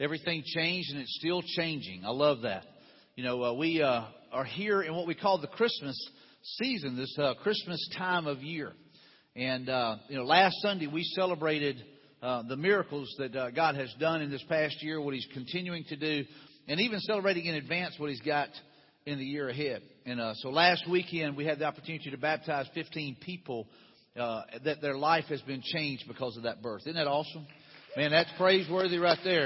Everything changed, and it's still changing. I love that. We are here in what we call the Christmas season, this Christmas time of year. And, last Sunday we celebrated the miracles that God has done in this past year, what He's continuing to do, and even celebrating in advance what He's got in the year ahead. And so last weekend we had the opportunity to baptize 15 people that their life has been changed because of that birth. Isn't that awesome? Man, that's praiseworthy right there.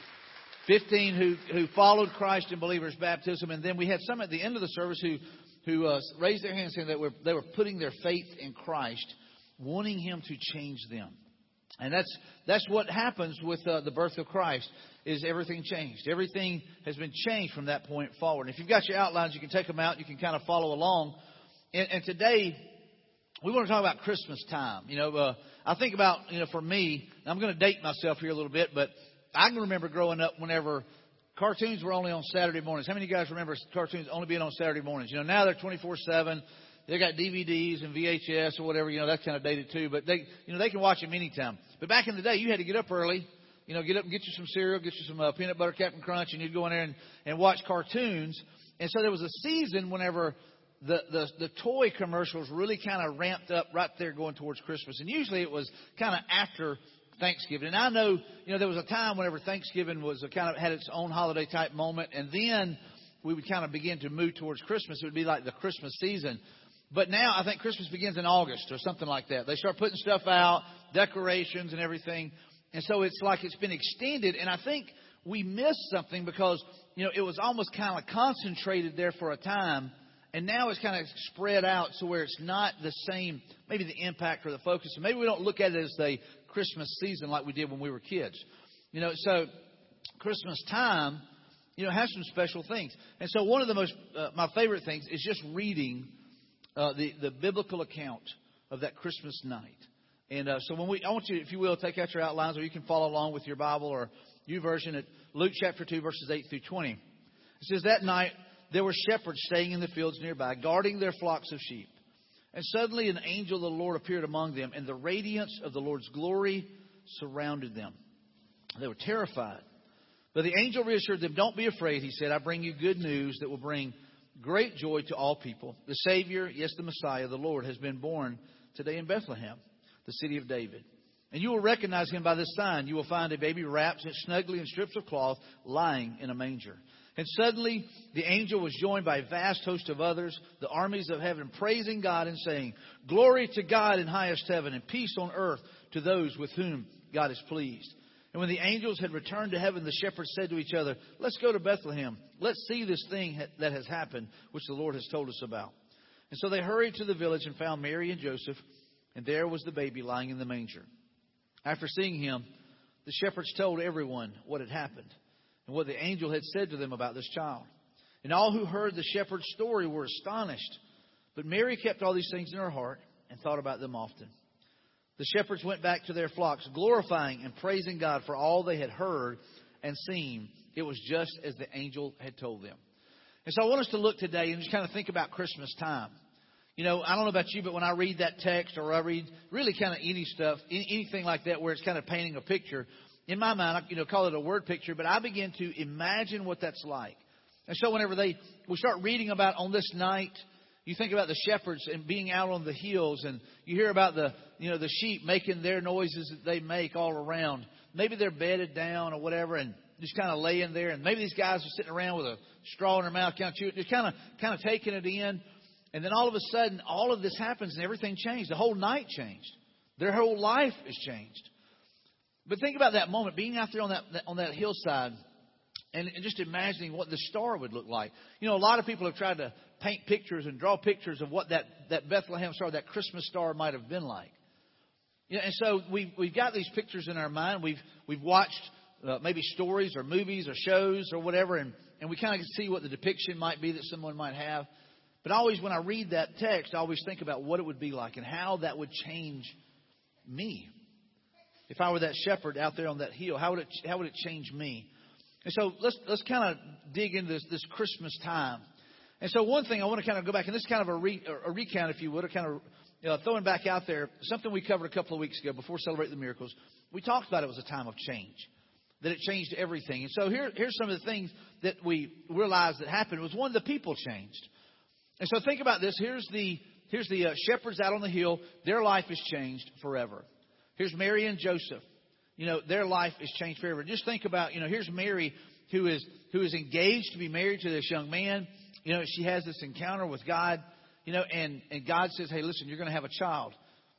15 who followed Christ in believers' baptism. And then we had some at the end of the service who raised their hands saying that they were putting their faith in Christ, wanting Him to change them. And that's what happens with the birth of Christ, is everything changed. Everything has been changed from that point forward. And if you've got your outlines, you can take them out. You can kind of follow along. And today, we want to talk about Christmas time. I think about, for me, I'm going to date myself here a little bit, but I can remember growing up whenever cartoons were only on Saturday mornings. How many of you guys remember cartoons only being on Saturday mornings? Now they're 24/7. They got DVDs and VHS or whatever. That's kind of dated too. But they can watch them anytime. But back in the day, you had to get up early. Get up and get you some cereal, get you some peanut butter Captain Crunch, and you'd go in there and watch cartoons. And so there was a season whenever the toy commercials really kind of ramped up right there going towards Christmas. And usually it was kind of after Thanksgiving. And I know, there was a time whenever Thanksgiving was kind of had its own holiday type moment. And then we would kind of begin to move towards Christmas. It would be like the Christmas season. But now I think Christmas begins in August or something like that. They start putting stuff out, decorations and everything. And so it's like it's been extended. And I think we missed something because, it was almost kind of concentrated there for a time. And now it's kind of spread out so where it's not the same, maybe the impact or the focus. And maybe we don't look at it as the Christmas season like we did when we were kids. So Christmas time, has some special things. And so one of the my favorite things is just reading the biblical account of that Christmas night. And so I want you, if you will, take out your outlines, or you can follow along with your Bible or YouVersion at Luke chapter 2, verses 8 through 20. It says, that night there were shepherds staying in the fields nearby, guarding their flocks of sheep. And suddenly an angel of the Lord appeared among them, and the radiance of the Lord's glory surrounded them. They were terrified. But the angel reassured them, don't be afraid, he said. I bring you good news that will bring great joy to all people. The Savior, yes, the Messiah, the Lord, has been born today in Bethlehem, the city of David. And you will recognize Him by this sign. You will find a baby wrapped snugly in strips of cloth, lying in a manger. And suddenly the angel was joined by a vast host of others, the armies of heaven, praising God and saying, glory to God in highest heaven, and peace on earth to those with whom God is pleased. And when the angels had returned to heaven, the shepherds said to each other, let's go to Bethlehem. Let's see this thing that has happened, which the Lord has told us about. And so they hurried to the village and found Mary and Joseph, and there was the baby lying in the manger. After seeing Him, the shepherds told everyone what had happened and what the angel had said to them about this child. And all who heard the shepherd's story were astonished. But Mary kept all these things in her heart and thought about them often. The shepherds went back to their flocks, glorifying and praising God for all they had heard and seen. It was just as the angel had told them. And so I want us to look today and just kind of think about Christmas time. I don't know about you, but when I read that text, or I read really kind of any stuff, anything like that where it's kind of painting a picture, in my mind, I call it a word picture, but I begin to imagine what that's like. And so whenever we start reading about on this night, you think about the shepherds and being out on the hills, and you hear about the sheep making their noises that they make all around. Maybe they're bedded down or whatever and just kind of laying there. And maybe these guys are sitting around with a straw in their mouth, kind of chewing, just kind of taking it in. And then all of a sudden, all of this happens and everything changed. The whole night changed. Their whole life is changed. But think about that moment, being out there on that hillside and just imagining what the star would look like. A lot of people have tried to paint pictures and draw pictures of what that Bethlehem star, that Christmas star might have been like. And so we've got these pictures in our mind. We've watched maybe stories or movies or shows or whatever, and we kind of see what the depiction might be that someone might have. But always when I read that text, I always think about what it would be like and how that would change me. If I were that shepherd out there on that hill, how would it change me? And so let's kind of dig into this Christmas time. And so one thing I want to kind of go back, and this is kind of a recount, if you would, or kind of throwing back out there, something we covered a couple of weeks ago before Celebrate the Miracles. We talked about it was a time of change. that it changed everything. And so here's some of the things that we realized that happened. Was one, the people changed. And so think about this. Here's the shepherds out on the hill. Their life is changed forever. Here's Mary and Joseph. Their life is changed forever. Just think about, here's Mary who is engaged to be married to this young man. She has this encounter with God, and God says, hey, listen, you're going to have a child.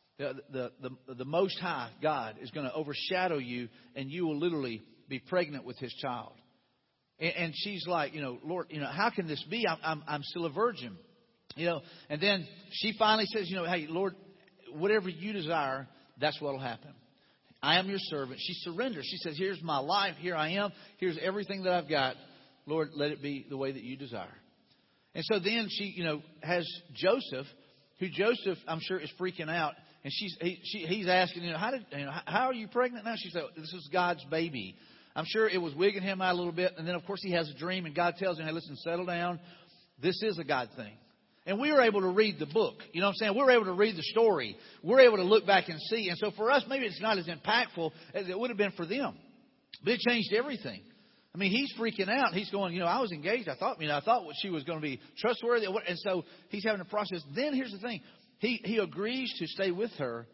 The Most High God is going to overshadow you, and you will literally be pregnant with His child. And she's like, Lord, how can this be? I'm still a virgin. And then she finally says, hey, Lord, whatever you desire, that's what will happen. I am your servant. She surrenders. She says, here's my life. Here I am. Here's everything that I've got. Lord, let it be the way that you desire. And so then she, has Joseph, who Joseph, I'm sure, is freaking out. And he's asking, how are you pregnant now? She said, this is God's baby. I'm sure it was wigging him out a little bit. And then, of course, he has a dream. And God tells him, hey, listen, settle down. This is a God thing. And we were able to read the book. You know what I'm saying? We were able to read the story. We're able to look back and see. And so for us, maybe it's not as impactful as it would have been for them. But it changed everything. I mean, he's freaking out. He's going, I was engaged. I thought she was going to be trustworthy. And so he's having a process. Then here's the thing. He agrees to stay with her.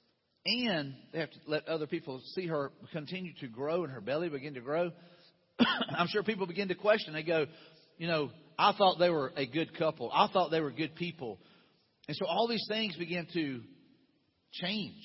And they have to let other people see her continue to grow and her belly begin to grow. I'm sure people begin to question. They go, I thought they were a good couple. I thought they were good people. And so all these things begin to change.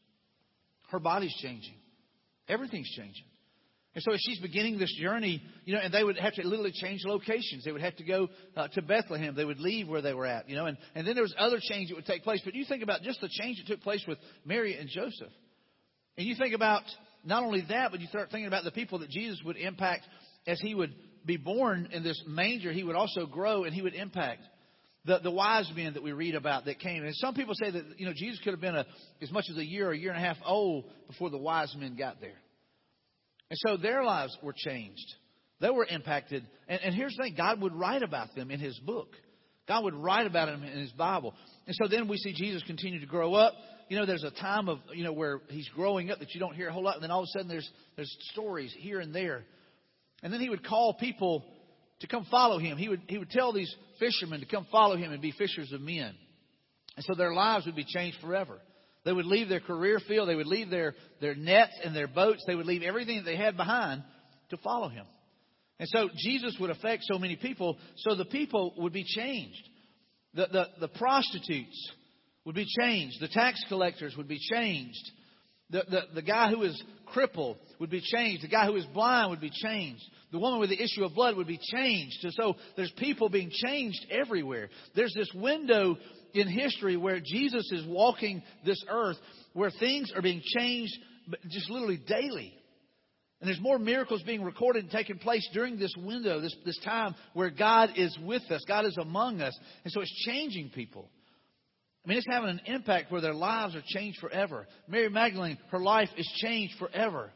Her body's changing. Everything's changing. And so as she's beginning this journey, and they would have to literally change locations. They would have to go to Bethlehem. They would leave where they were at, and then there was other change that would take place. But you think about just the change that took place with Mary and Joseph. And you think about not only that, but you start thinking about the people that Jesus would impact as He would be born in this manger. He would also grow and He would impact the wise men that we read about that came. And some people say that, Jesus could have been as much as a year and a half old before the wise men got there. And so their lives were changed. They were impacted. And here's the thing. God would write about them in His book. God would write about them in His Bible. And so then we see Jesus continue to grow up. There's a time of, where He's growing up that you don't hear a whole lot. And then all of a sudden there's stories here and there. And then He would call people to come follow Him. He would tell these fishermen to come follow Him and be fishers of men. And so their lives would be changed forever. They would leave their career field. They would leave their nets and their boats. They would leave everything that they had behind to follow Him. And so Jesus would affect so many people. So the people would be changed. The prostitutes would be changed. The tax collectors would be changed. The guy who is crippled would be changed. The guy who is blind would be changed. The woman with the issue of blood would be changed. And so there's people being changed everywhere. There's this window in history where Jesus is walking this earth, where things are being changed just literally daily. And there's more miracles being recorded and taking place during this window, this time where God is with us. God is among us. And so it's changing people. I mean, it's having an impact where their lives are changed forever. Mary Magdalene, her life is changed forever.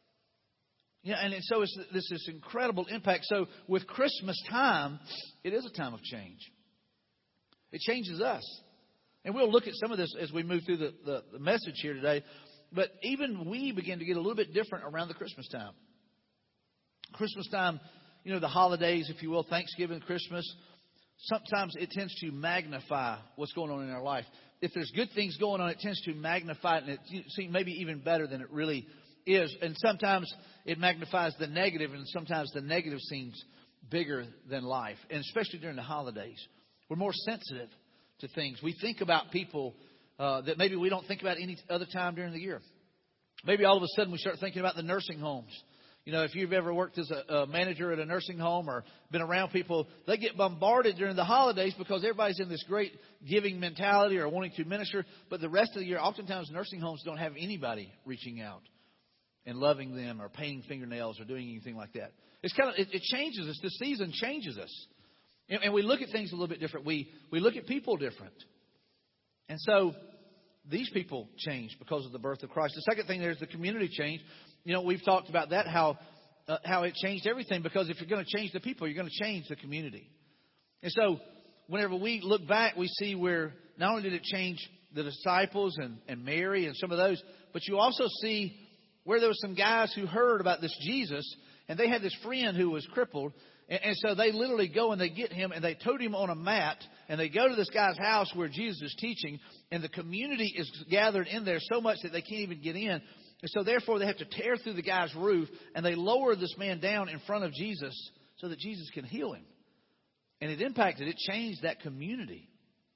And so it's this incredible impact. So with Christmas time, it is a time of change. It changes us. And we'll look at some of this as we move through the message here today. But even we begin to get a little bit different around the Christmas time. Christmas time, the holidays, if you will, Thanksgiving, Christmas, sometimes it tends to magnify what's going on in our life. If there's good things going on, it tends to magnify it, and it seems maybe even better than it really is. And sometimes it magnifies the negative, and sometimes the negative seems bigger than life, and especially during the holidays. We're more sensitive to things. We think about people that maybe we don't think about any other time during the year. Maybe all of a sudden we start thinking about the nursing homes. If you've ever worked as a manager at a nursing home or been around people, they get bombarded during the holidays because everybody's in this great giving mentality or wanting to minister. But the rest of the year, oftentimes nursing homes don't have anybody reaching out and loving them or painting fingernails or doing anything like that. It changes us. The season changes us. And we look at things a little bit different. We look at people different. And so these people change because of the birth of Christ. The second thing, there's the community change. We've talked about that, how it changed everything. Because if you're going to change the people, you're going to change the community. And so whenever we look back, we see where not only did it change the disciples and Mary and some of those, but you also see where there was some guys who heard about this Jesus, and they had this friend who was crippled. And so they literally go and they get him and they tote him on a mat and they go to this guy's house where Jesus is teaching, and the community is gathered in there so much that they can't even get in. And so therefore they have to tear through the guy's roof and they lower this man down in front of Jesus so that Jesus can heal him. And it changed that community.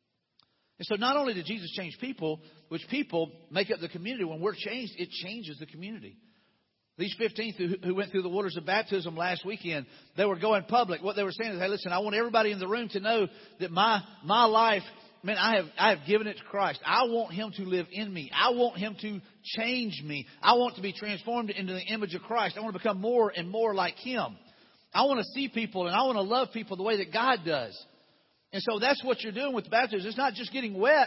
And so not only did Jesus change people, which people make up the community, when we're changed, it changes the community. These 15 who went through the waters of baptism last weekend, they were going public. What they were saying is, hey, listen, I want everybody in the room to know that my life, man, I have given it to Christ. I want Him to live in me. I want Him to change me. I want to be transformed into the image of Christ. I want to become more and more like Him. I want to see people and I want to love people the way that God does. And so that's what you're doing with baptism. It's not just getting wet.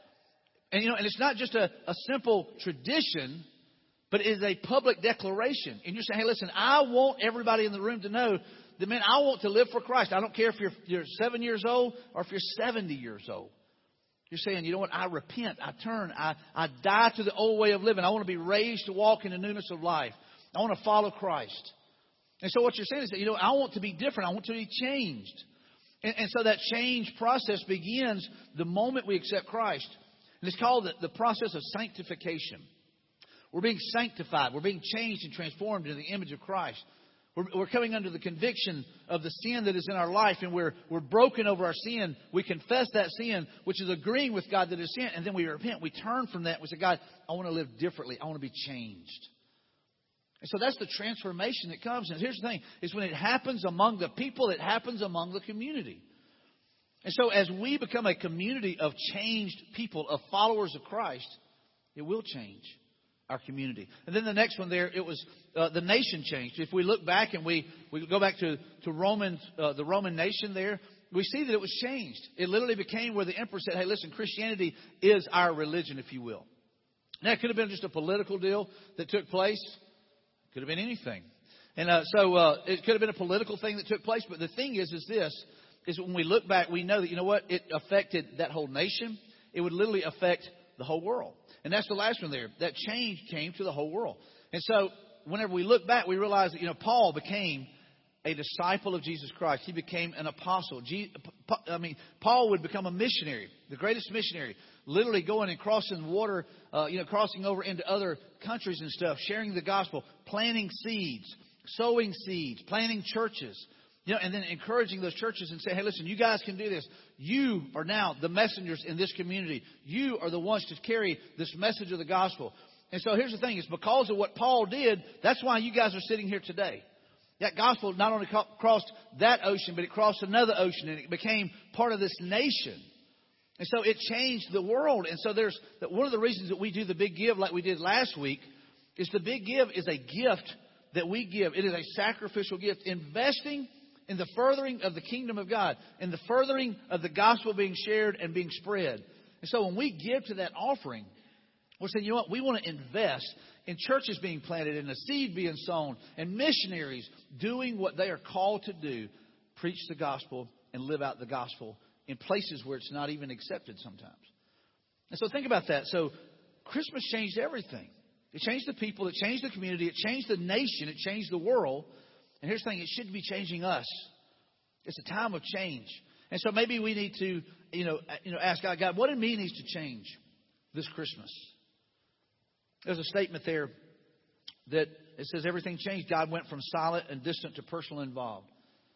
And it's not just a simple tradition, but it is a public declaration. And you're saying, hey, listen, I want everybody in the room to know that, man, I want to live for Christ. I don't care if you're 7 years old or if you're 70 years old. You're saying, you know what, I repent, I turn, I die to the old way of living. I want to be raised to walk in the newness of life. I want to follow Christ. And so what you're saying is that, I want to be different. I want to be changed. And so that change process begins the moment we accept Christ. And it's called the process of sanctification. We're being sanctified. We're being changed and transformed into the image of Christ. We're coming under the conviction of the sin that is in our life, and we're broken over our sin. We confess that sin, which is agreeing with God that is sin, and then we repent. We turn from that. We say, God, I want to live differently. I want to be changed. And so that's the transformation that comes. And here's the thing, is when it happens among the people, it happens among the community. And so as we become a community of changed people, of followers of Christ, it will change our community. And then the next one there, it was the nation changed. If we look back and we go back to Romans, the Roman nation there, we see that it was changed. It literally became where the emperor said, hey, listen, Christianity is our religion, if you will. Now, it could have been just a political deal that took place. Could have been anything. And so it could have been a political thing that took place. But the thing is this, is when we look back, we know that, it affected that whole nation. It would literally affect the whole world. And that's the last one there. That change came to the whole world. And so whenever we look back, we realize that, Paul became a disciple of Jesus Christ. He became an apostle. Paul would become a missionary, the greatest missionary, literally going and crossing the water, crossing over into other countries and stuff, sharing the gospel, planting seeds, sowing seeds, planting churches, and then encouraging those churches and say, hey, listen, you guys can do this. You are now the messengers in this community. You are the ones to carry this message of the gospel. And so here's the thing. It's because of what Paul did, that's why you guys are sitting here today. That gospel not only crossed that ocean, but it crossed another ocean, and it became part of this nation. And so it changed the world. And so there's one of the reasons that we do the Big Give like we did last week is the Big Give is a gift that we give. It is a sacrificial gift, investing in the furthering of the kingdom of God, in the furthering of the gospel being shared and being spread. And so when we give to that offering, we're saying, you know what, we want to invest in churches being planted and the seed being sown and missionaries doing what they are called to do, preach the gospel and live out the gospel in places where it's not even accepted sometimes. And so think about that. So Christmas changed everything. It changed the people. It changed the community. It changed the nation. It changed the world. And here's the thing. It should be changing us. It's a time of change. And so maybe we need to, ask God, what in me needs to change this Christmas? There's a statement there that it says everything changed. God went from silent and distant to personal and involved.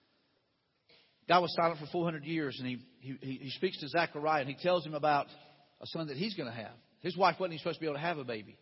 God was silent for 400 years, and he speaks to Zechariah, and he tells him about a son that he's going to have. His wife wasn't even supposed to be able to have a baby.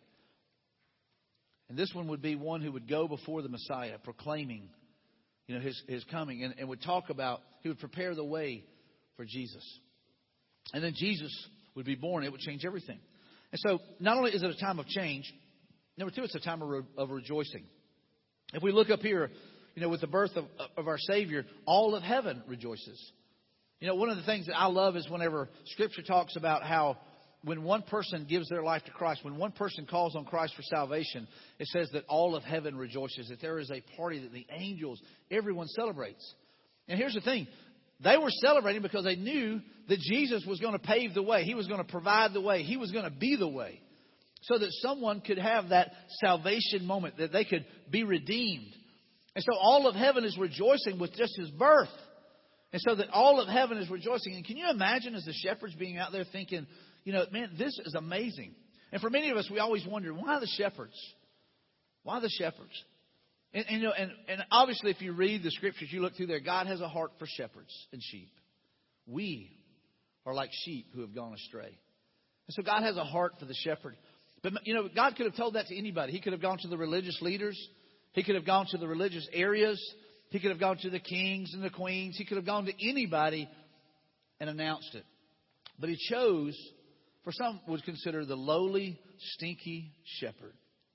And this one would be one who would go before the Messiah, proclaiming, his coming, and would talk about, he would prepare the way for Jesus. And then Jesus would be born. It would change everything. And so not only is it a time of change, number two, it's a time of rejoicing. If we look up here, with the birth of our Savior, all of heaven rejoices. One of the things that I love is whenever Scripture talks about how when one person gives their life to Christ, when one person calls on Christ for salvation, it says that all of heaven rejoices, that there is a party that the angels, everyone celebrates. And here's the thing. They were celebrating because they knew that Jesus was going to pave the way. He was going to provide the way. He was going to be the way. so that someone could have that salvation moment, that they could be redeemed. And so all of heaven is rejoicing with just His birth. And so that all of heaven is rejoicing. And can you imagine as the shepherds being out there thinking, man, this is amazing. And for many of us, we always wonder, why the shepherds? Why the shepherds? And obviously, if you read the Scriptures, you look through there, God has a heart for shepherds and sheep. We are like sheep who have gone astray. And so God has a heart for the shepherd. But, God could have told that to anybody. He could have gone to the religious leaders. He could have gone to the religious areas. He could have gone to the kings and the queens. He could have gone to anybody and announced it. But He chose, for some would consider, the lowly, stinky shepherd.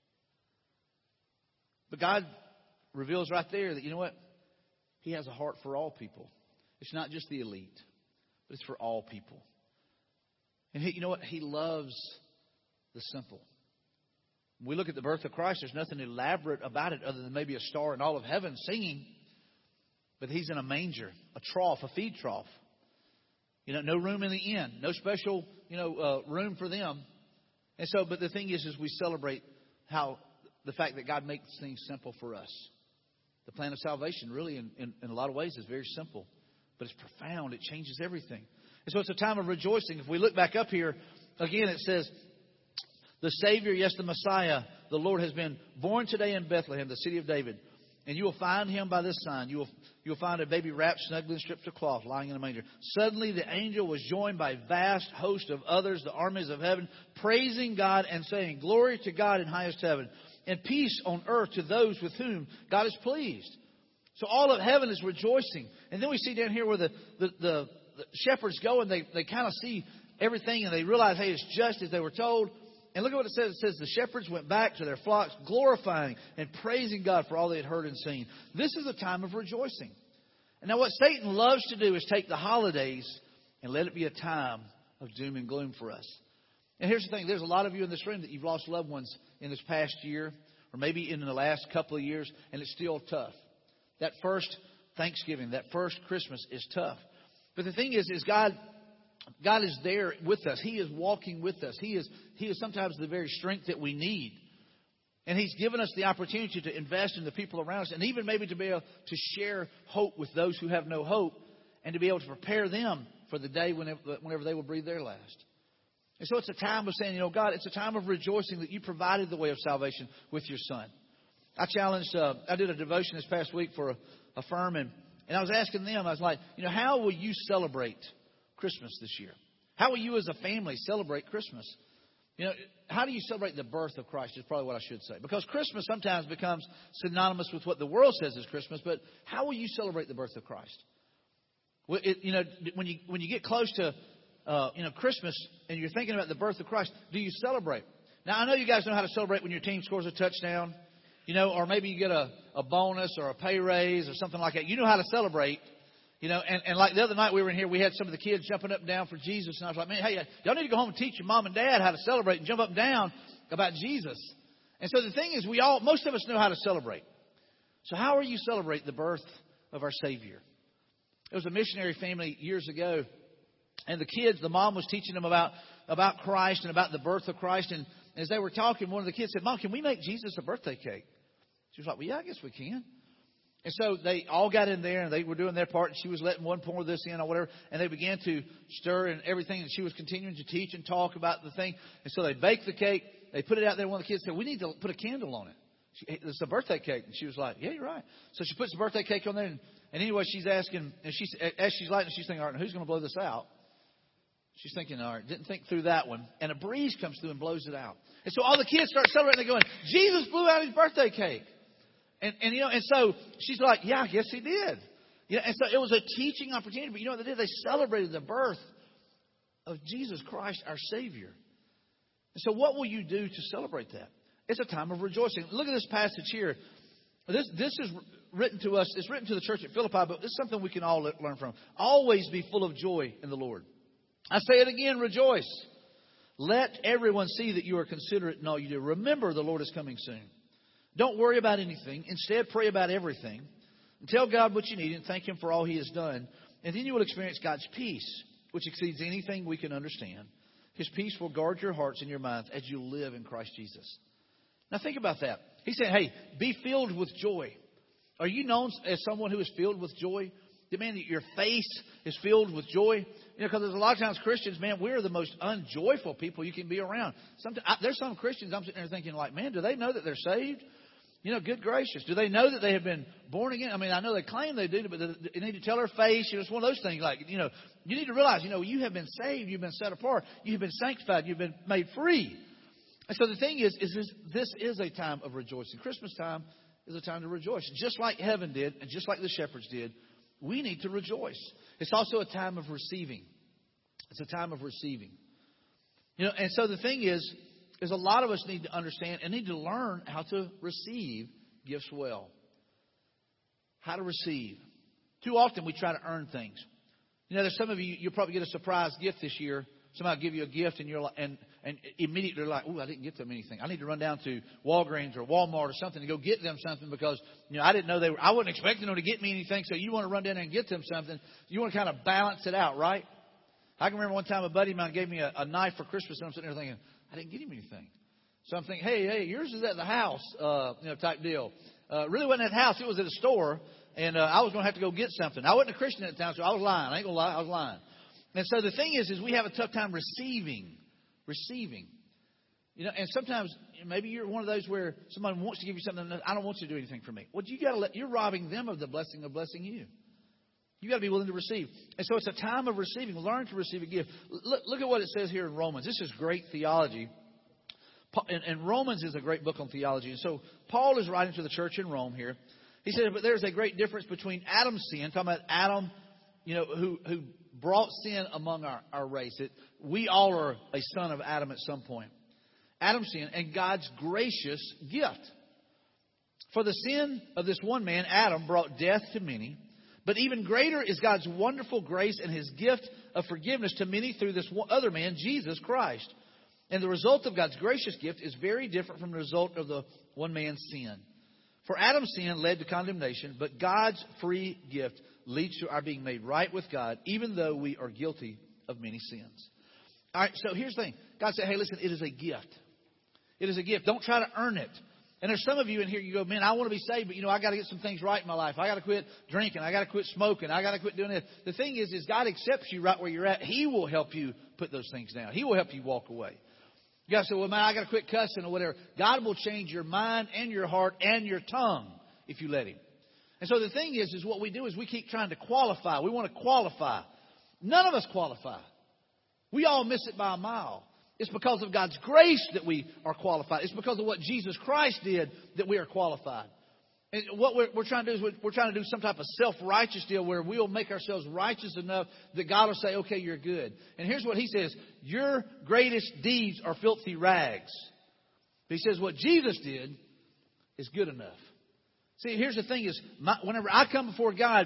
But God reveals right there that, He has a heart for all people. It's not just the elite, but it's for all people. And He loves the simple. When we look at the birth of Christ, there's nothing elaborate about it other than maybe a star in all of heaven singing. But He's in a manger, a trough, a feed trough. No room in the inn, no special, room for them. And so, but the thing is we celebrate the fact that God makes things simple for us. The plan of salvation really in a lot of ways is very simple, but it's profound. It changes everything. And so it's a time of rejoicing. If we look back up here, again, it says, the Savior, yes, the Messiah, the Lord has been born today in Bethlehem, the city of David. And you will find Him by this sign. You will find a baby wrapped snugly in strips of cloth lying in a manger. Suddenly the angel was joined by a vast host of others, the armies of heaven, praising God and saying, glory to God in highest heaven, and peace on earth to those with whom God is pleased. So all of heaven is rejoicing. And then we see down here where the shepherds go and they kind of see everything and they realize, hey, it's just as they were told. And look at what it says. It says the shepherds went back to their flocks, glorifying and praising God for all they had heard and seen. This is a time of rejoicing. And now what Satan loves to do is take the holidays and let it be a time of doom and gloom for us. And here's the thing. There's a lot of you in this room that you've lost loved ones in this past year or maybe in the last couple of years, and it's still tough. That first Thanksgiving, that first Christmas is tough. But the thing is God is there with us. He is walking with us. He is sometimes the very strength that we need. And He's given us the opportunity to invest in the people around us and even maybe to be able to share hope with those who have no hope and to be able to prepare them for the day whenever they will breathe their last. And so it's a time of saying, God, it's a time of rejoicing that You provided the way of salvation with Your Son. I did a devotion this past week for a firm and I was asking them, I was like, how will you celebrate Christmas this year? How will you as a family celebrate Christmas? How do you celebrate the birth of Christ is probably what I should say. Because Christmas sometimes becomes synonymous with what the world says is Christmas. But how will you celebrate the birth of Christ? When you get close to Christmas and you're thinking about the birth of Christ, do you celebrate? Now, I know you guys know how to celebrate when your team scores a touchdown. Or maybe you get a bonus or a pay raise or something like that. You know how to celebrate. And like the other night we were in here, we had some of the kids jumping up and down for Jesus. And I was like, man, hey, y'all need to go home and teach your mom and dad how to celebrate and jump up and down about Jesus. And so the thing is, most of us know how to celebrate. So how are you celebrating the birth of our Savior? There was a missionary family years ago, and the mom was teaching them about Christ and about the birth of Christ. And as they were talking, one of the kids said, Mom, can we make Jesus a birthday cake? She was like, well, yeah, I guess we can. And so they all got in there and they were doing their part. And she was letting one pour this in or whatever. And they began to stir and everything. And she was continuing to teach and talk about the thing. And so they baked the cake. They put it out there. One of the kids said, we need to put a candle on it. It's a birthday cake. And she was like, yeah, you're right. So she puts the birthday cake on there. And anyway, she's asking, and as she's lighting it, she's thinking, all right, who's going to blow this out? She's thinking, all right, didn't think through that one. And a breeze comes through and blows it out. And so all the kids start celebrating. They're going, Jesus blew out his birthday cake. And so she's like, yeah, I guess he did. And so it was a teaching opportunity. But you know what they did? They celebrated the birth of Jesus Christ, our Savior. And so what will you do to celebrate that? It's a time of rejoicing. Look at this passage here. This is written to us. It's written to the church at Philippi, but it's something we can all learn from. Always be full of joy in the Lord. I say it again, rejoice. Let everyone see that you are considerate in all you do. Remember, the Lord is coming soon. Don't worry about anything. Instead, pray about everything. And tell God what you need and thank Him for all He has done. And then you will experience God's peace, which exceeds anything we can understand. His peace will guard your hearts and your minds as you live in Christ Jesus. Now think about that. He said, hey, be filled with joy. Are you known as someone who is filled with joy? Man, your face is filled with joy. Because there's a lot of times Christians, man, we're the most unjoyful people you can be around. There's some Christians I'm sitting there thinking like, man, do they know that they're saved? Good gracious. Do they know that they have been born again? I mean, I know they claim they do, but they need to tell their face. It's one of those things like, you need to realize, you have been saved. You've been set apart. You've been sanctified. You've been made free. And so the thing is this is a time of rejoicing. Christmas time is a time to rejoice. Just like heaven did and just like the shepherds did, we need to rejoice. It's also a time of receiving. It's a time of receiving. And so the thing is a lot of us need to understand and need to learn how to receive gifts well. How to receive. Too often we try to earn things. There's some of you, you'll probably get a surprise gift this year. Somebody give you a gift and you're like, and immediately they're like, I didn't get them anything. I need to run down to Walgreens or Walmart or something to go get them something because, I didn't know I wasn't expecting them to get me anything. So you want to run down there and get them something. You want to kind of balance it out, right? I can remember one time a buddy of mine gave me a knife for Christmas and I'm sitting there thinking, I didn't get him anything. So I'm thinking, hey, yours is at the house, type deal. Really wasn't at the house. It was at a store. And I was going to have to go get something. I wasn't a Christian at the time, so I was lying. I ain't going to lie. I was lying. And so the thing is we have a tough time receiving. And sometimes maybe you're one of those where someone wants to give you something. I don't want you to do anything for me. Well, you're robbing them of the blessing of blessing you. You got to be willing to receive. And so it's a time of receiving. Learn to receive a gift. Look at what it says here in Romans. This is great theology. And Romans is a great book on theology. And so Paul is writing to the church in Rome here. He says, but there's a great difference between Adam's sin, talking about Adam, who brought sin among our race. We all are a son of Adam at some point. Adam's sin and God's gracious gift. For the sin of this one man, Adam, brought death to many. But even greater is God's wonderful grace and His gift of forgiveness to many through this other man, Jesus Christ. And the result of God's gracious gift is very different from the result of the one man's sin. For Adam's sin led to condemnation, but God's free gift leads to our being made right with God, even though we are guilty of many sins. All right, so here's the thing. God said, hey, listen, it is a gift. It is a gift. Don't try to earn it. And there's some of you in here, you go, man, I want to be saved, but, I got to get some things right in my life. I got to quit drinking. I got to quit smoking. I got to quit doing this. The thing is God accepts you right where you're at. He will help you put those things down. He will help you walk away. You got to say, well, man, I got to quit cussing or whatever. God will change your mind and your heart and your tongue if you let Him. And so the thing is what we do is we keep trying to qualify. We want to qualify. None of us qualify. We all miss it by a mile. It's because of God's grace that we are qualified. It's because of what Jesus Christ did that we are qualified. And what we're trying to do is we're trying to do some type of self-righteous deal where we'll make ourselves righteous enough that God will say, okay, you're good. And here's what He says. Your greatest deeds are filthy rags. But He says what Jesus did is good enough. See, here's the thing is, whenever I come before God,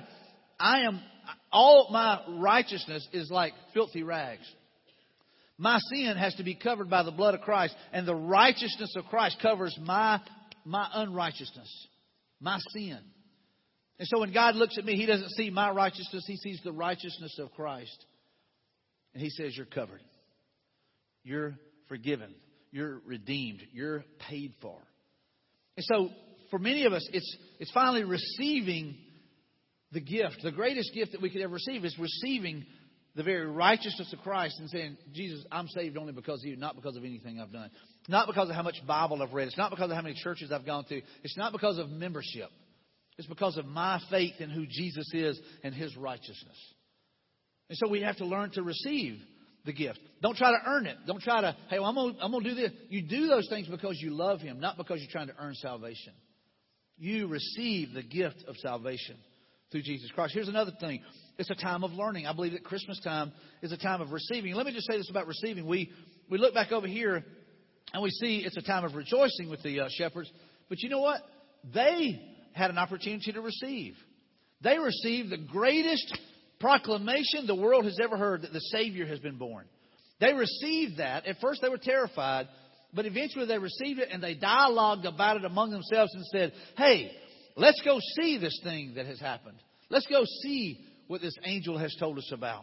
all my righteousness is like filthy rags. My sin has to be covered by the blood of Christ. And the righteousness of Christ covers my unrighteousness. My sin. And so when God looks at me, He doesn't see my righteousness. He sees the righteousness of Christ. And He says, you're covered. You're forgiven. You're redeemed. You're paid for. And so for many of us, it's finally receiving the gift. The greatest gift that we could ever receive is receiving the very righteousness of Christ and saying, Jesus, I'm saved only because of You, not because of anything I've done. Not because of how much Bible I've read. It's not because of how many churches I've gone to. It's not because of membership. It's because of my faith in who Jesus is and His righteousness. And so we have to learn to receive the gift. Don't try to earn it. Don't try to, hey, well, I'm going to do this. You do those things because you love Him, not because you're trying to earn salvation. You receive the gift of salvation through Jesus Christ. Here's another thing. It's a time of learning. I believe that Christmas time is a time of receiving. Let me just say this about receiving. We look back over here and we see it's a time of rejoicing with the shepherds. But you know what? They had an opportunity to receive. They received the greatest proclamation the world has ever heard, that the Savior has been born. They received that. At first they were terrified, but eventually they received it and they dialogued about it among themselves and said, hey, let's go see this thing that has happened. Let's go see what this angel has told us about.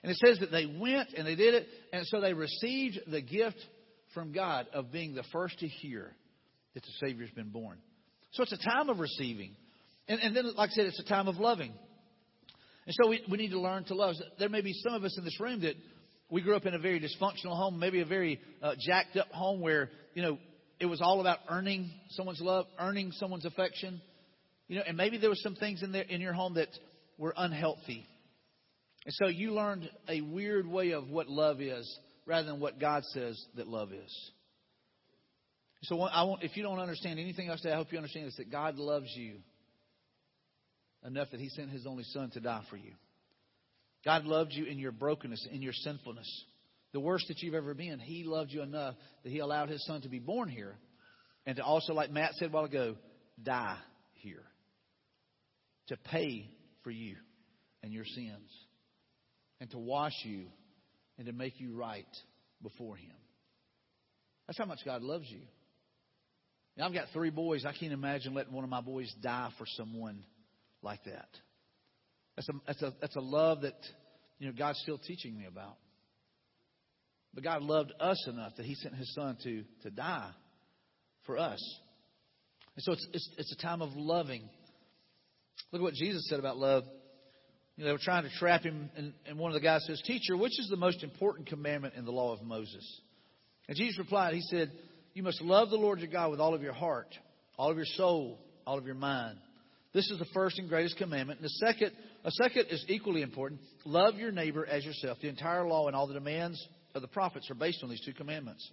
And it says that they went and they did it. And so they received the gift from God of being the first to hear that the Savior's been born. So it's a time of receiving. And then, like I said, it's a time of loving. And so we need to learn to love. There may be some of us in this room that we grew up in a very dysfunctional home, maybe a very jacked up home where, it was all about earning someone's love, earning someone's affection. And maybe there were some things in your home that were unhealthy. And so you learned a weird way of what love is rather than what God says that love is. So if you don't understand anything else today, I hope you understand this, that God loves you enough that He sent His only Son to die for you. God loved you in your brokenness, in your sinfulness. The worst that you've ever been. He loved you enough that He allowed His Son to be born here. And to also, like Matt said a while ago, die here. To pay for you and your sins. And to wash you and to make you right before Him. That's how much God loves you. Now, I've got 3 boys. I can't imagine letting one of my boys die for someone like that. That's a love that God's still teaching me about. But God loved us enough that He sent His Son to die for us. And so it's a time of loving. Look at what Jesus said about love. They were trying to trap Him, and one of the guys says, "Teacher, which is the most important commandment in the law of Moses?" And Jesus replied, He said, "You must love the Lord your God with all of your heart, all of your soul, all of your mind. This is the first and greatest commandment. And a second is equally important. Love your neighbor as yourself. The entire law and all the demands of the prophets are based on these 2 commandments."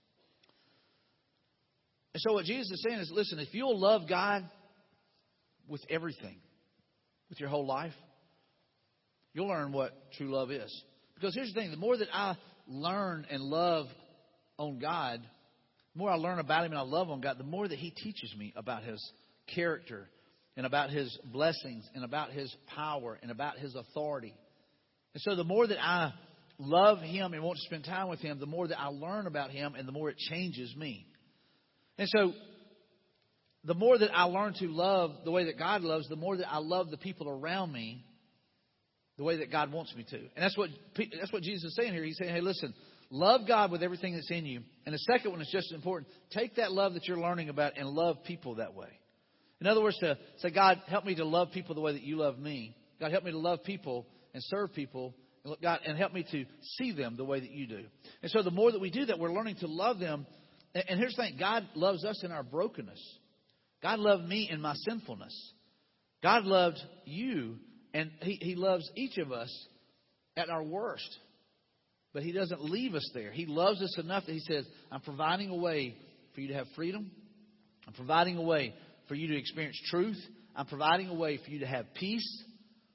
And so what Jesus is saying is, listen, if you'll love God with everything, with your whole life, you'll learn what true love is. Because here's the thing, the more that I learn and love on God, the more I learn about Him and I love on God, the more that He teaches me about His character and about His blessings and about His power and about His authority. And so the more that I love Him and want to spend time with Him, the more that I learn about Him and the more it changes me. And so the more that I learn to love the way that God loves, the more that I love the people around me the way that God wants me to. And that's what Jesus is saying here. He's saying, hey, listen, love God with everything that's in you. And the second one is just as important. Take that love that you're learning about and love people that way. In other words, to say, God, help me to love people the way that you love me. God, help me to love people and serve people. And God, and help me to see them the way that you do. And so the more that we do that, we're learning to love them. And here's the thing. God loves us in our brokenness. God loved me in my sinfulness. God loved you, and He loves each of us at our worst. But He doesn't leave us there. He loves us enough that He says, I'm providing a way for you to have freedom. I'm providing a way for you to experience truth. I'm providing a way for you to have peace.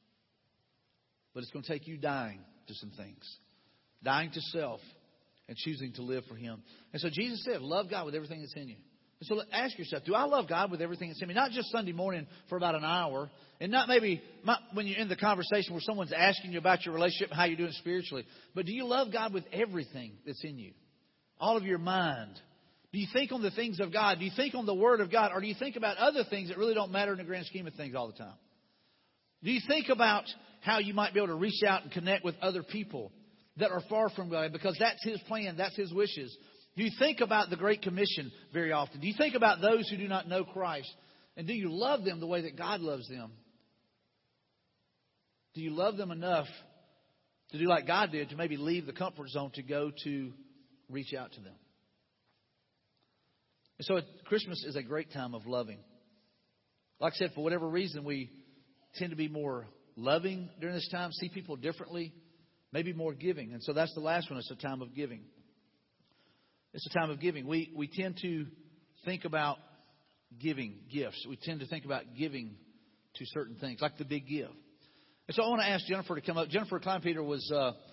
But it's going to take you dying to some things. Dying to self and choosing to live for Him. And so Jesus said, love God with everything that's in you. And so ask yourself, do I love God with everything that's in me? Not just Sunday morning for about an hour. And not maybe when you're in the conversation where someone's asking you about your relationship and how you're doing spiritually. But do you love God with everything that's in you? All of your mind. Do you think on the things of God? Do you think on the Word of God? Or do you think about other things that really don't matter in the grand scheme of things all the time? Do you think about how you might be able to reach out and connect with other people that are far from God? Because that's His plan. That's His wishes. Do you think about the Great Commission very often? Do you think about those who do not know Christ? And do you love them the way that God loves them? Do you love them enough to do like God did, to maybe leave the comfort zone to go to reach out to them? And so Christmas is a great time of loving. Like I said, for whatever reason, we tend to be more loving during this time, see people differently, maybe more giving. And so that's the last one. It's a time of giving. It's a time of giving. We tend to think about giving gifts. We tend to think about giving to certain things, like the big give. And so I want to ask Jennifer to come up. Jennifer Kleinpeter was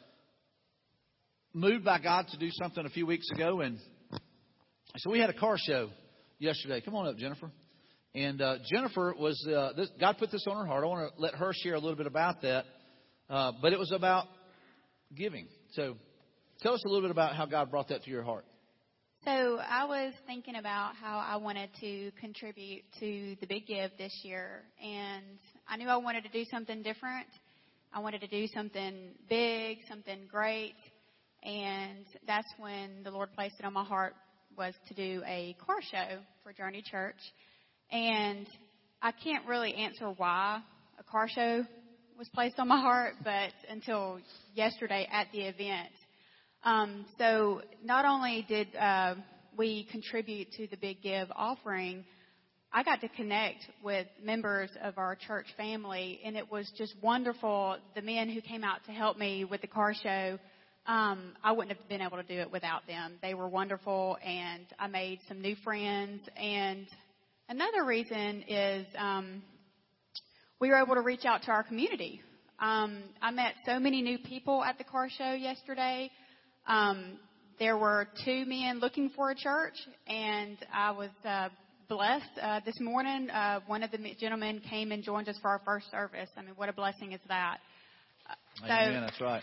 moved by God to do something a few weeks ago. And so we had a car show yesterday. Come on up, Jennifer. And Jennifer was, God put this on her heart. I want to let her share a little bit about that. But it was about giving. So tell us a little bit about how God brought that to your heart. So I was thinking about how I wanted to contribute to the Big Give this year. And I knew I wanted to do something different. I wanted to do something big, something great. And that's when the Lord placed it on my heart, was to do a car show for Journey Church. And I can't really answer why a car show was placed on my heart, but until yesterday at the event. So not only did we contribute to the Big Give offering, I got to connect with members of our church family, and it was just wonderful. The men who came out to help me with the car show, I wouldn't have been able to do it without them. They were wonderful, and I made some new friends. And another reason is we were able to reach out to our community. I met so many new people at the car show yesterday. There were 2 men looking for a church, and I was blessed. This morning, one of the gentlemen came and joined us for our first service. I mean, what a blessing is that? Amen, that's right.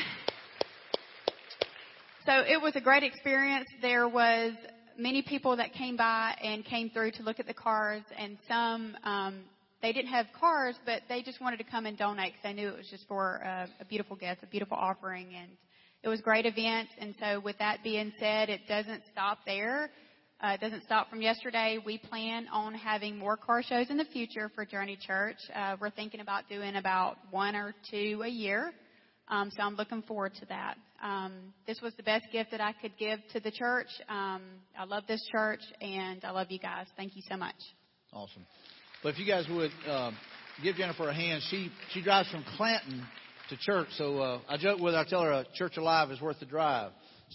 So it was a great experience. There was many people that came by and came through to look at the cars, and some, they didn't have cars, but they just wanted to come and donate because they knew it was just for a beautiful gift, a beautiful offering, and it was a great event. And so with that being said, it doesn't stop there. It doesn't stop from yesterday. We plan on having more car shows in the future for Journey Church. We're thinking about doing about 1 or 2 a year. So I'm looking forward to that. This was the best gift that I could give to the church. I love this church, and I love you guys. Thank you so much. Awesome. But if you guys would give Jennifer a hand, she drives from Clanton to church. So I joke with her. I tell her a church alive is worth the drive.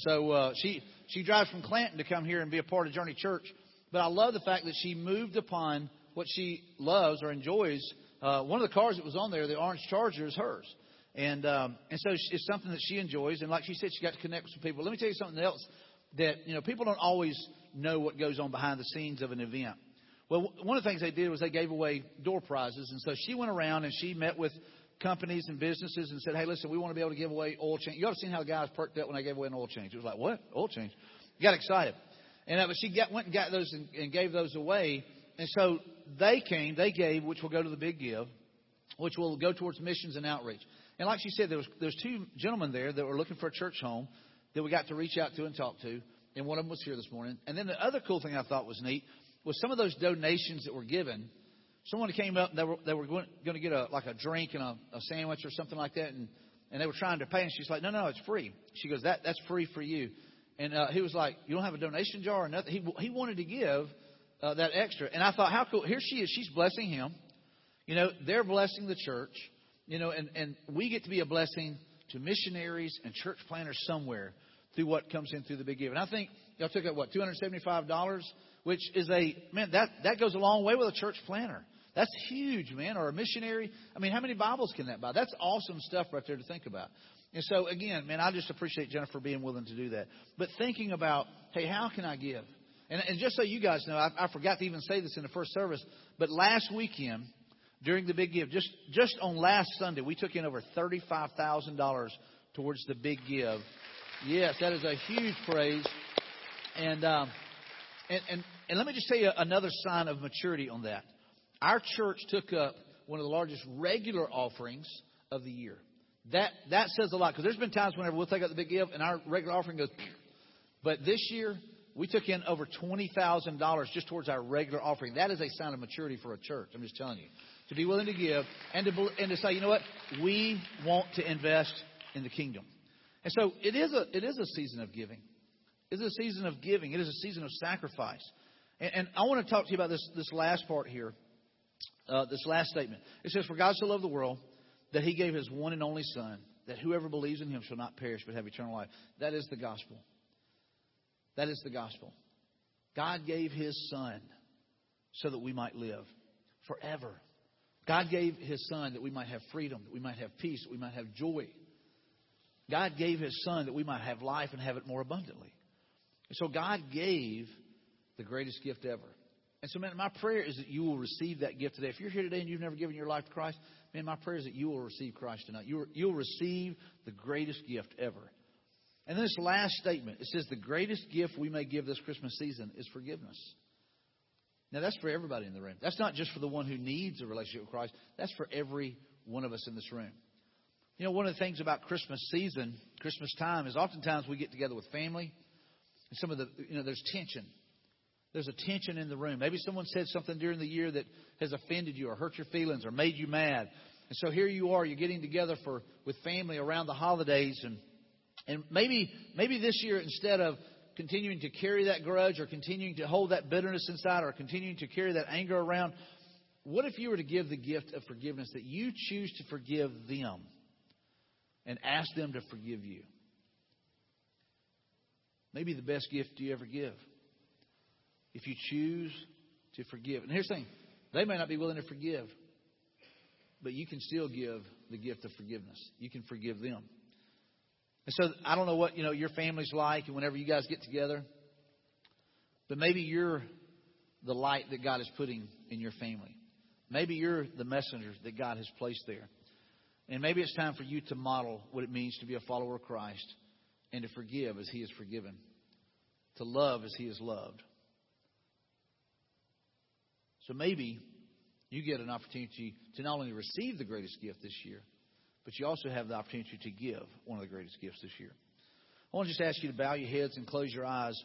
So she drives from Clanton to come here and be a part of Journey Church. But I love the fact that she moved upon what she loves or enjoys. One of the cars that was on there, the orange Charger, is hers. And so it's something that she enjoys. And like she said, she got to connect with some people. Let me tell you something else that, people don't always know what goes on behind the scenes of an event. Well, one of the things they did was they gave away door prizes. And so she went around and she met with companies and businesses and said, hey, listen, we want to be able to give away oil change. You ought to seen how the guys perked up when I gave away an oil change. It was like, what? Oil change? Got excited. And but she went and got those and gave those away. And so they gave, which will go to the Big Give, which will go towards missions and outreach. And like she said, there's 2 gentlemen there that were looking for a church home that we got to reach out to and talk to. And one of them was here this morning. And then the other cool thing I thought was neat was some of those donations that were given. Someone came up and they were going to get a drink and a sandwich or something like that. And they were trying to pay. And she's like, no, it's free. She goes, that's free for you. And he was like, you don't have a donation jar or nothing? He wanted to give that extra. And I thought, how cool. Here she is. She's blessing him. They're blessing the church. And we get to be a blessing to missionaries and church planners somewhere through what comes in through the Big Give. And I think y'all took out, $275, which is that goes a long way with a church planner. That's huge, man. Or a missionary. I mean, how many Bibles can that buy? That's awesome stuff right there to think about. And so, again, man, I just appreciate Jennifer being willing to do that. But thinking about, hey, how can I give? And just so you guys know, I forgot to even say this in the first service, but last weekend, during the Big Give, just on last Sunday, we took in over $35,000 towards the Big Give. Yes, that is a huge praise. And let me just tell you another sign of maturity on that. Our church took up one of the largest regular offerings of the year. That says a lot, because there's been times whenever we'll take up the Big Give and our regular offering goes, but this year we took in over $20,000 just towards our regular offering. That is a sign of maturity for a church. I'm just telling you. To be willing to give and to say, you know what, we want to invest in the kingdom. And so it is a season of giving. It is a season of giving. It is a season of sacrifice. And I want to talk to you about this last part here, this last statement. It says, for God so loved the world that he gave his one and only Son, that whoever believes in him shall not perish but have eternal life. That is the gospel. That is the gospel. God gave his Son so that we might live forever. God gave his Son that we might have freedom, that we might have peace, that we might have joy. God gave his Son that we might have life and have it more abundantly. And so God gave the greatest gift ever. And so, man, my prayer is that you will receive that gift today. If you're here today and you've never given your life to Christ, man, my prayer is that you will receive Christ tonight. You'll receive the greatest gift ever. And then this last statement, it says the greatest gift we may give this Christmas season is forgiveness. Now, that's for everybody in the room. That's not just for the one who needs a relationship with Christ. That's for every one of us in this room. You know, one of the things about Christmas season, Christmas time, is oftentimes we get together with family. And some of the, there's tension. There's a tension in the room. Maybe someone said something during the year that has offended you or hurt your feelings or made you mad. And so here you are, you're getting together with family around the holidays. And maybe this year, instead of continuing to carry that grudge or continuing to hold that bitterness inside or continuing to carry that anger around, what if you were to give the gift of forgiveness, that you choose to forgive them and ask them to forgive you? Maybe the best gift you ever give. If you choose to forgive. And here's the thing. They may not be willing to forgive, but you can still give the gift of forgiveness. You can forgive them. And so I don't know what, your family's like and whenever you guys get together, but maybe you're the light that God is putting in your family. Maybe you're the messenger that God has placed there. And maybe it's time for you to model what it means to be a follower of Christ and to forgive as He is forgiven, to love as He is loved. So maybe you get an opportunity to not only receive the greatest gift this year, but you also have the opportunity to give one of the greatest gifts this year. I want to just ask you to bow your heads and close your eyes.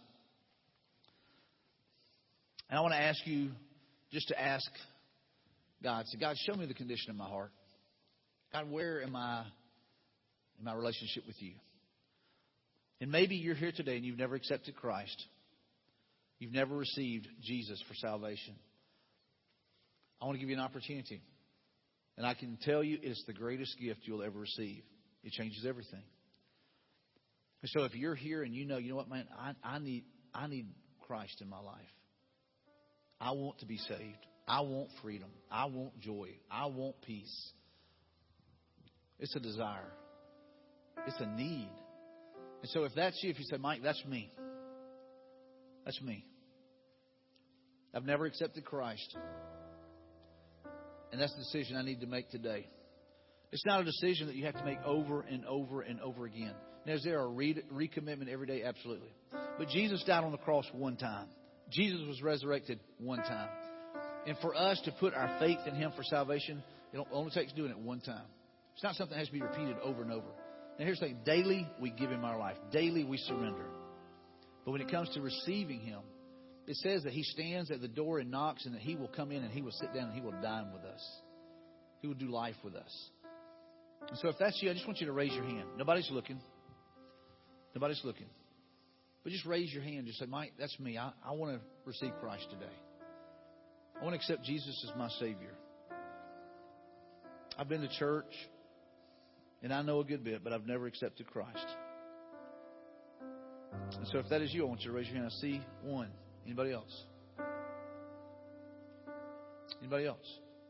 And I want to ask you just to ask God, say, God, show me the condition of my heart. God, where am I in my relationship with you? And maybe you're here today and you've never accepted Christ. You've never received Jesus for salvation. I want to give you an opportunity. And I can tell you it's the greatest gift you'll ever receive. It changes everything. And so if you're here and you know what, man, I need Christ in my life. I want to be saved. I want freedom. I want joy. I want peace. It's a desire. It's a need. And so if that's you, if you say, Mike, that's me. That's me. I've never accepted Christ. And that's the decision I need to make today. It's not a decision that you have to make over and over and over again. Now, is there a recommitment every day? Absolutely. But Jesus died on the cross one time. Jesus was resurrected one time. And for us to put our faith in Him for salvation, it only takes doing it one time. It's not something that has to be repeated over and over. Now, here's the thing. Daily, we give Him our life. Daily, we surrender. But when it comes to receiving Him, it says that He stands at the door and knocks, and that He will come in and He will sit down and He will dine with us. He will do life with us. And so if that's you, I just want you to raise your hand. Nobody's looking. Nobody's looking. But just raise your hand. Just say, Mike, that's me. I want to receive Christ today. I want to accept Jesus as my Savior. I've been to church, and I know a good bit, but I've never accepted Christ. And so if that is you, I want you to raise your hand. I see one. Anybody else? Anybody else?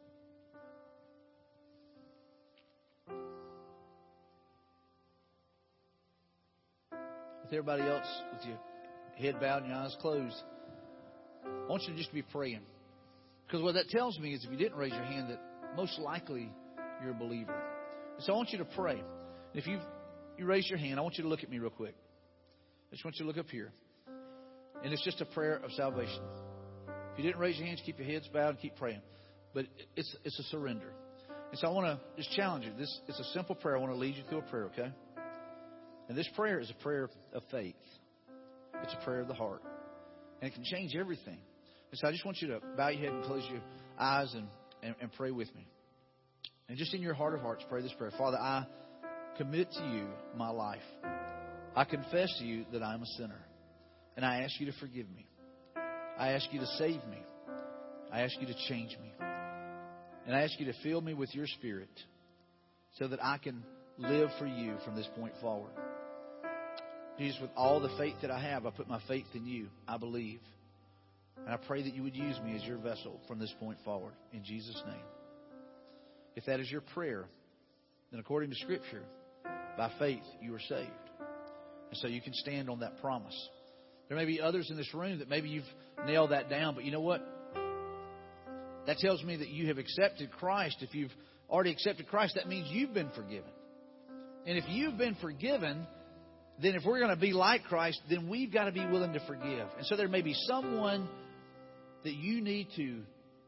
With everybody else, with your head bowed and your eyes closed, I want you to just be praying. Because what that tells me is if you didn't raise your hand, that most likely you're a believer. And so I want you to pray. And if you raise your hand, I want you to look at me real quick. I just want you to look up here. And it's just a prayer of salvation. If you didn't raise your hands, keep your heads bowed and keep praying. But it's a surrender. And so I want to just challenge you. It's a simple prayer. I want to lead you through a prayer, okay? And this prayer is a prayer of faith. It's a prayer of the heart. And it can change everything. And so I just want you to bow your head and close your eyes and pray with me. And just in your heart of hearts, pray this prayer. Father, I commit to you my life. I confess to you that I'm a sinner. And I ask you to forgive me. I ask you to save me. I ask you to change me. And I ask you to fill me with your Spirit so that I can live for you from this point forward. Jesus, with all the faith that I have, I put my faith in you. I believe. And I pray that you would use me as your vessel from this point forward. In Jesus' name. If that is your prayer, then according to Scripture, by faith you are saved. And so you can stand on that promise. There may be others in this room that maybe you've nailed that down. But you know what? That tells me that you have accepted Christ. If you've already accepted Christ, that means you've been forgiven. And if you've been forgiven, then if we're going to be like Christ, then we've got to be willing to forgive. And so there may be someone that you need to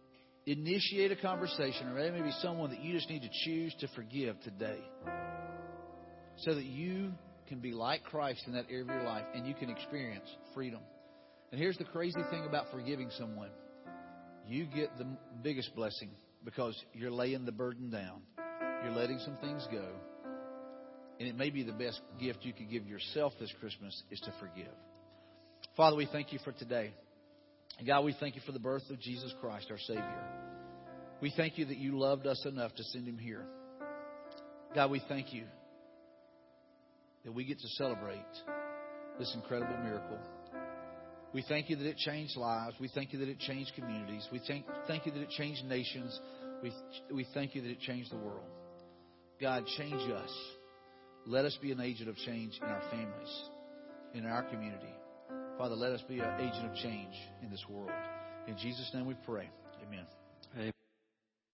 initiate a conversation, or maybe someone that you just need to choose to forgive today, so that you can be like Christ in that area of your life and you can experience freedom. And here's the crazy thing about forgiving someone. You get the biggest blessing because you're laying the burden down. You're letting some things go. And it may be the best gift you could give yourself this Christmas is to forgive. Father, we thank you for today. And God, we thank you for the birth of Jesus Christ, our Savior. We thank you that you loved us enough to send him here. God, we thank you that we get to celebrate this incredible miracle. We thank you that it changed lives. We thank you that it changed communities. We thank you that it changed nations. We thank you that it changed the world. God, change us. Let us be an agent of change in our families, in our community. Father, let us be an agent of change in this world. In Jesus' name we pray. Amen.